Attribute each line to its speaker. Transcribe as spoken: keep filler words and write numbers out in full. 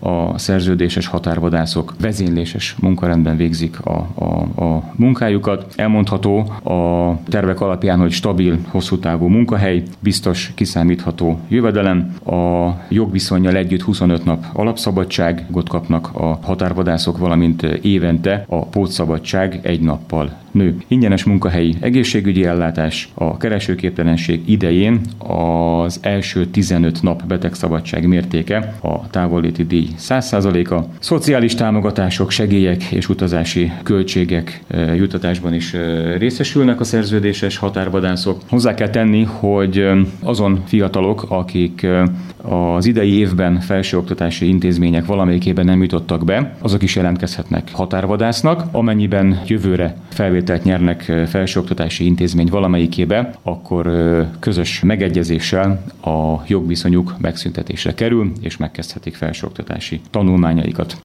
Speaker 1: a szerződéses határvadászok vezényléses munkarendben végzik a, a, a munkájukat. Elmondható a tervek alapján, hogy stabil, hosszú távú munkahely, biztos, kiszámítható jövedelem, a jogviszonnyal együtt huszonöt nap alapszabadságot kapnak a határvadászok, valamint évente a pótszabadság egy nappal nő. Ingyenes munkahelyi egészségügyi ellátás, a keresőképtelenség idején az első tizenöt nap betegszabadság mértéke, a távolléti díj száz százaléka, szociális támogatások, segélyek és utazási költségek juttatásban is részesülnek a szerződéses határvadászok. Hozzá kell tenni, hogy azon fiatalok, akik az idei évben felsőoktatási intézmények valamelyikében nem jutottak be, azok is jelentkezhetnek határvadásznak. Amennyiben jövőre felvételt nyernek felsőoktatási intézmény valamelyikébe, akkor közös megegyezéssel a jogviszonyuk megszüntetésre kerül, és megkezdhetik felsőoktatási tanulmányaikat.